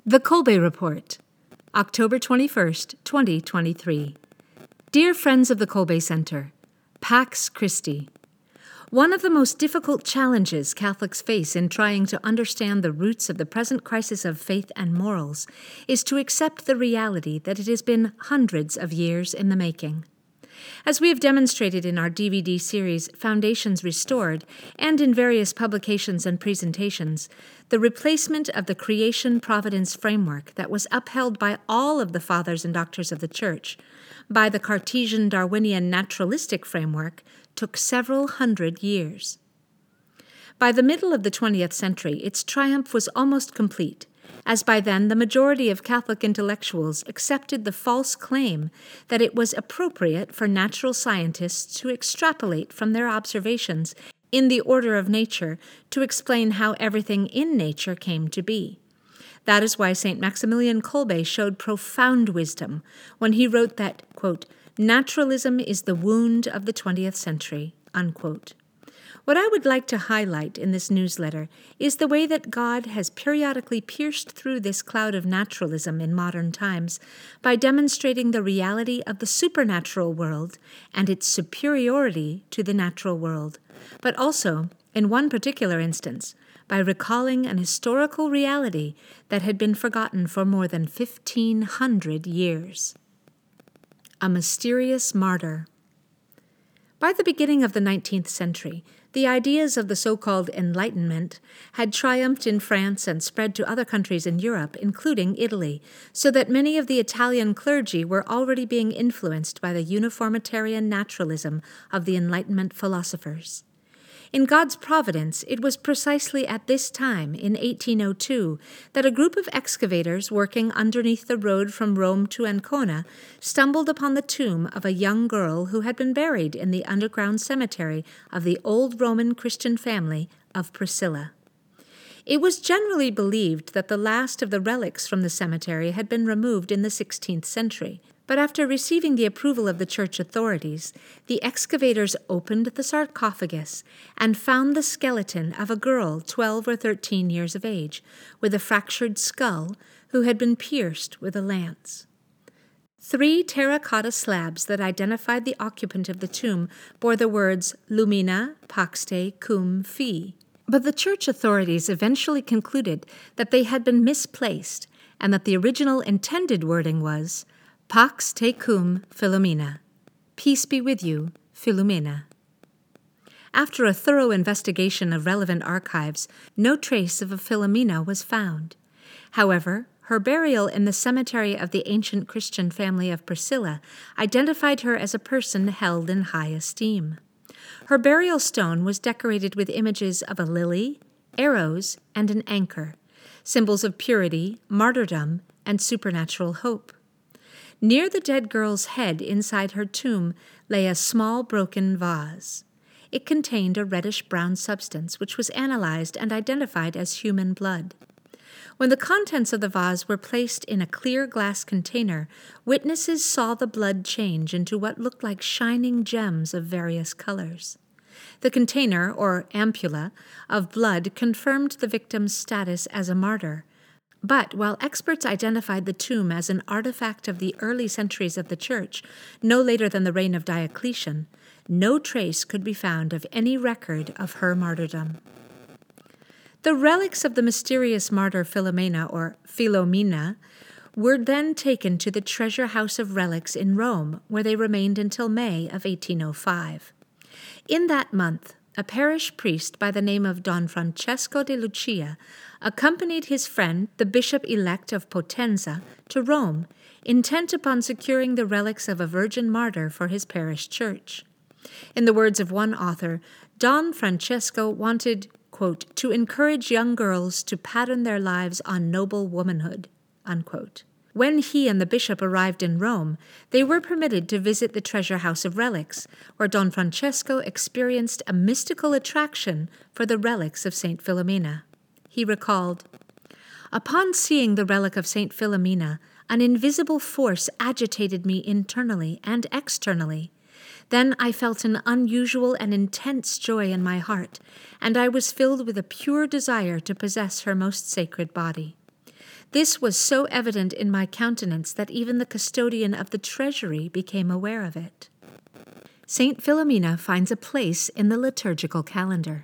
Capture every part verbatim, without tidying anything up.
The Kolbe Report, October twenty-first, twenty twenty-three. Dear friends of the Kolbe Center, Pax Christi. One of the most difficult challenges Catholics face in trying to understand the roots of the present crisis of faith and morals is to accept the reality that it has been hundreds of years in the making. As we have demonstrated in our D V D series Foundations Restored and in various publications and presentations, the replacement of the creation providence framework that was upheld by all of the fathers and doctors of the Church by the Cartesian Darwinian naturalistic framework took several hundred years. By the middle of the twentieth century, its triumph was almost complete, as by then the majority of Catholic intellectuals accepted the false claim that it was appropriate for natural scientists to extrapolate from their observations in the order of nature to explain how everything in nature came to be. That is why Saint Maximilian Kolbe showed profound wisdom when he wrote that, quote, "Naturalism is the wound of the twentieth century," unquote. What I would like to highlight in this newsletter is the way that God has periodically pierced through this cloud of naturalism in modern times by demonstrating the reality of the supernatural world and its superiority to the natural world, but also, in one particular instance, by recalling an historical reality that had been forgotten for more than fifteen hundred years. A mysterious martyr. By the beginning of the nineteenth century, the ideas of the so-called Enlightenment had triumphed in France and spread to other countries in Europe, including Italy, so that many of the Italian clergy were already being influenced by the uniformitarian naturalism of the Enlightenment philosophers. In God's providence, it was precisely at this time, in eighteen oh two, that a group of excavators working underneath the road from Rome to Ancona stumbled upon the tomb of a young girl who had been buried in the underground cemetery of the old Roman Christian family of Priscilla. It was generally believed that the last of the relics from the cemetery had been removed in the sixteenth century. But after receiving the approval of the church authorities, the excavators opened the sarcophagus and found the skeleton of a girl twelve or thirteen years of age, with a fractured skull, who had been pierced with a lance. Three terracotta slabs that identified the occupant of the tomb bore the words Lumina Paxte Cum Fi. But the church authorities eventually concluded that they had been misplaced and that the original intended wording was Pax te cum Philomena. Peace be with you, Philomena. After a thorough investigation of relevant archives, no trace of a Philomena was found. However, her burial in the cemetery of the ancient Christian family of Priscilla identified her as a person held in high esteem. Her burial stone was decorated with images of a lily, arrows, and an anchor, symbols of purity, martyrdom, and supernatural hope. Near the dead girl's head inside her tomb lay a small broken vase. It contained a reddish-brown substance which was analyzed and identified as human blood. When the contents of the vase were placed in a clear glass container, witnesses saw the blood change into what looked like shining gems of various colors. The container, or ampulla, of blood confirmed the victim's status as a martyr. But while experts identified the tomb as an artifact of the early centuries of the Church, no later than the reign of Diocletian, no trace could be found of any record of her martyrdom. The relics of the mysterious martyr Philomena, or Philomena, were then taken to the Treasure House of Relics in Rome, where they remained until May of eighteen oh five. In that month, a parish priest by the name of Don Francesco de Lucia accompanied his friend, the bishop-elect of Potenza, to Rome, intent upon securing the relics of a virgin martyr for his parish church. In the words of one author, Don Francesco wanted, quote, to encourage young girls to pattern their lives on noble womanhood, unquote. When he and the bishop arrived in Rome, they were permitted to visit the Treasure House of Relics, where Don Francesco experienced a mystical attraction for the relics of Saint Philomena. He recalled, "Upon seeing the relic of Saint Philomena, an invisible force agitated me internally and externally. Then I felt an unusual and intense joy in my heart, and I was filled with a pure desire to possess her most sacred body. This was so evident in my countenance that even the custodian of the treasury became aware of it. Saint Philomena finds a place in the liturgical calendar.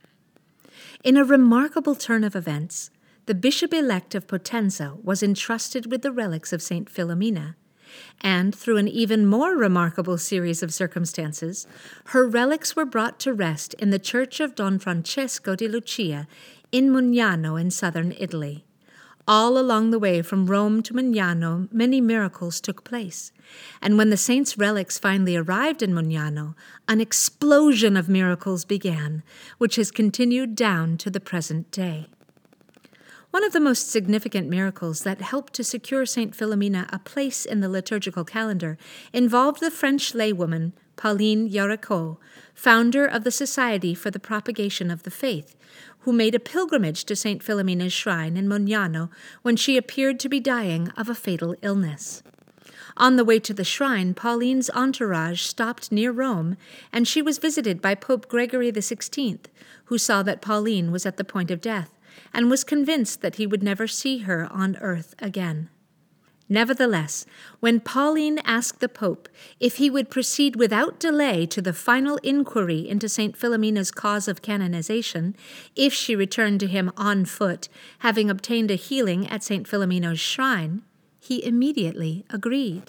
In a remarkable turn of events, the bishop-elect of Potenza was entrusted with the relics of Saint Philomena, and through an even more remarkable series of circumstances, her relics were brought to rest in the church of Don Francesco di Lucia in Mugnano in southern Italy. All along the way from Rome to Mugnano, many miracles took place, and when the saint's relics finally arrived in Mugnano, an explosion of miracles began, which has continued down to the present day. One of the most significant miracles that helped to secure Saint Philomena a place in the liturgical calendar involved the French laywoman Pauline Jaricot, founder of the Society for the Propagation of the Faith, who made a pilgrimage to Saint Philomena's shrine in Mugnano when she appeared to be dying of a fatal illness. On the way to the shrine, Pauline's entourage stopped near Rome, and she was visited by Pope Gregory the sixteenth, who saw that Pauline was at the point of death, and was convinced that he would never see her on earth again. Nevertheless, when Pauline asked the Pope if he would proceed without delay to the final inquiry into Saint Philomena's cause of canonization, if she returned to him on foot, having obtained a healing at Saint Philomena's shrine, he immediately agreed.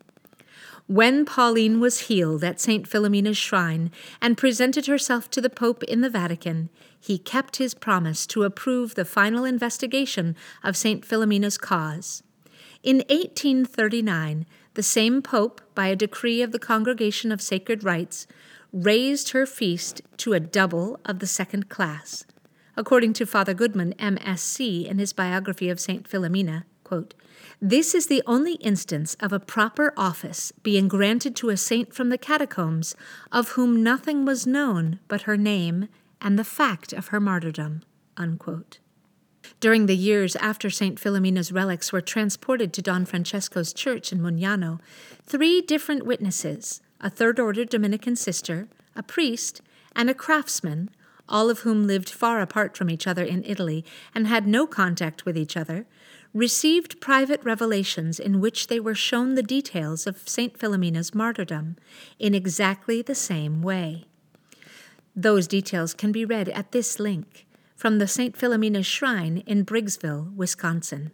When Pauline was healed at Saint Philomena's shrine and presented herself to the Pope in the Vatican, he kept his promise to approve the final investigation of Saint Philomena's cause. In eighteen thirty-nine, the same Pope, by a decree of the Congregation of Sacred Rites, raised her feast to a double of the second class. According to Father Goodman, M S C, in his biography of Saint Philomena, quote, "This is the only instance of a proper office being granted to a saint from the catacombs, of whom nothing was known but her name and the fact of her martyrdom." Unquote. During the years after Saint Philomena's relics were transported to Don Francesco's church in Mugnano, three different witnesses, a third-order Dominican sister, a priest, and a craftsman, all of whom lived far apart from each other in Italy and had no contact with each other, received private revelations in which they were shown the details of Saint Philomena's martyrdom in exactly the same way. Those details can be read at this link, from the Saint Philomena's Shrine in Briggsville, Wisconsin.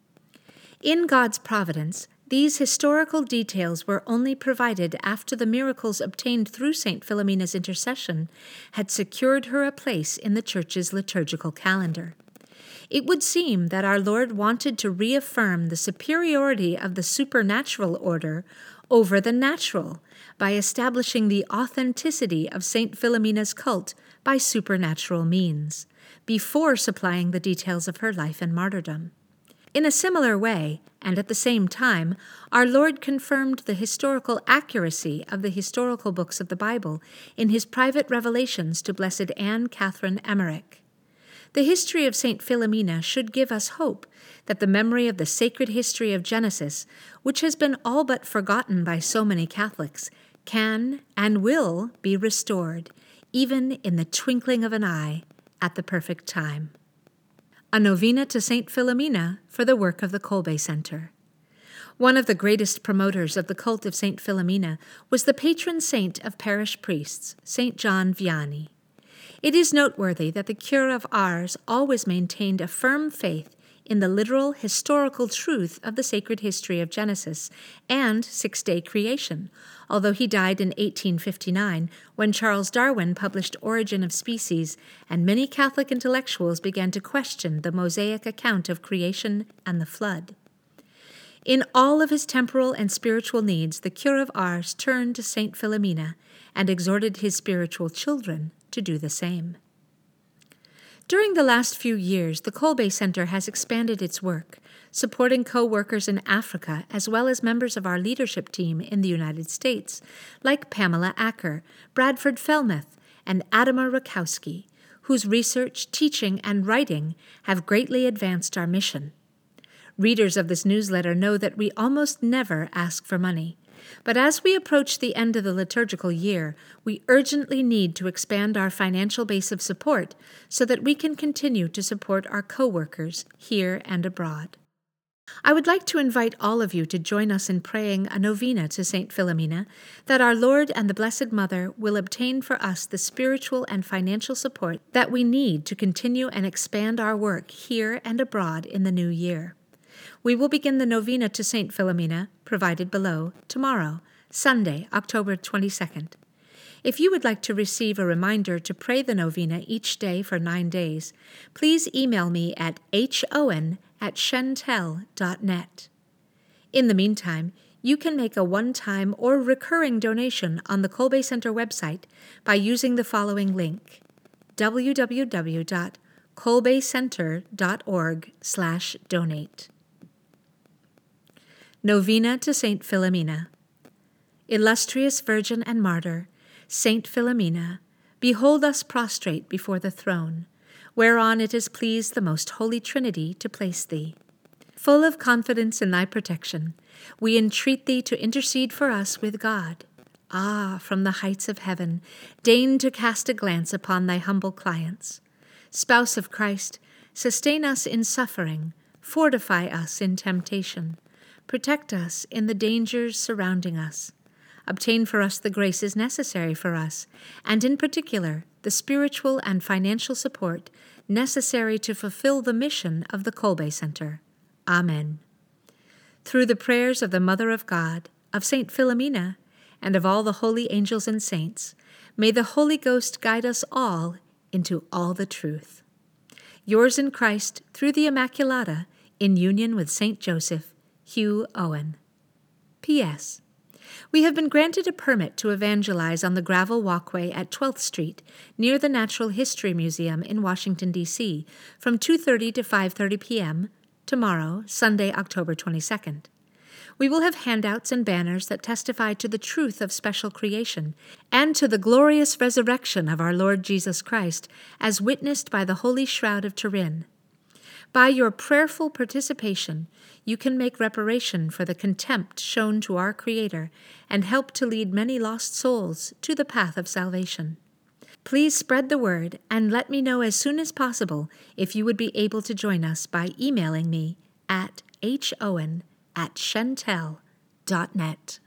In God's providence, these historical details were only provided after the miracles obtained through Saint Philomena's intercession had secured her a place in the Church's liturgical calendar. It would seem that our Lord wanted to reaffirm the superiority of the supernatural order over the natural by establishing the authenticity of Saint Philomena's cult by supernatural means, before supplying the details of her life and martyrdom. In a similar way, and at the same time, our Lord confirmed the historical accuracy of the historical books of the Bible in his private revelations to Blessed Anne Catherine Emmerich. The history of Saint Philomena should give us hope that the memory of the sacred history of Genesis, which has been all but forgotten by so many Catholics, can and will be restored, even in the twinkling of an eye, at the perfect time. A novena to Saint Philomena for the work of the Kolbe Center. One of the greatest promoters of the cult of Saint Philomena was the patron saint of parish priests, Saint John Vianney. It is noteworthy that the Cure of Ars always maintained a firm faith in the literal historical truth of the sacred history of Genesis and six-day creation, although he died in eighteen fifty-nine when Charles Darwin published Origin of Species and many Catholic intellectuals began to question the Mosaic account of creation and the flood. In all of his temporal and spiritual needs, the Cure of Ars turned to Saint Philomena and exhorted his spiritual children to do the same. During the last few years, the Kolbe Center has expanded its work, supporting co-workers in Africa as well as members of our leadership team in the United States, like Pamela Acker, Bradford Felmuth, and Adama Rakowski, whose research, teaching, and writing have greatly advanced our mission. Readers of this newsletter know that we almost never ask for money. But as we approach the end of the liturgical year, we urgently need to expand our financial base of support so that we can continue to support our co-workers here and abroad. I would like to invite all of you to join us in praying a novena to Saint Philomena, that our Lord and the Blessed Mother will obtain for us the spiritual and financial support that we need to continue and expand our work here and abroad in the new year. We will begin the novena to Saint Philomena, provided below, tomorrow, Sunday, October twenty-second. If you would like to receive a reminder to pray the novena each day for nine days, please email me at hoen at shentel dot net. In the meantime, you can make a one-time or recurring donation on the Kolbe Center website by using the following link, w w w dot kolbe center dot org slash donate. Novena to Saint Philomena. Illustrious Virgin and Martyr, Saint Philomena, behold us prostrate before the throne, whereon it has pleased the most Holy Trinity to place thee. Full of confidence in thy protection, we entreat thee to intercede for us with God. Ah, from the heights of heaven, deign to cast a glance upon thy humble clients. Spouse of Christ, sustain us in suffering, fortify us in temptation, protect us in the dangers surrounding us. Obtain for us the graces necessary for us, and in particular, the spiritual and financial support necessary to fulfill the mission of the Kolbe Center. Amen. Through the prayers of the Mother of God, of Saint Philomena, and of all the holy angels and saints, may the Holy Ghost guide us all into all the truth. Yours in Christ, through the Immaculata, in union with Saint Joseph, Hugh Owen. P S We have been granted a permit to evangelize on the gravel walkway at twelfth Street, near the Natural History Museum in Washington, D C, from two thirty to five thirty p.m. tomorrow, Sunday, October twenty-second. We will have handouts and banners that testify to the truth of special creation and to the glorious resurrection of our Lord Jesus Christ, as witnessed by the Holy Shroud of Turin. By your prayerful participation, you can make reparation for the contempt shown to our Creator and help to lead many lost souls to the path of salvation. Please spread the word and let me know as soon as possible if you would be able to join us by emailing me at hoen at shentel dot net.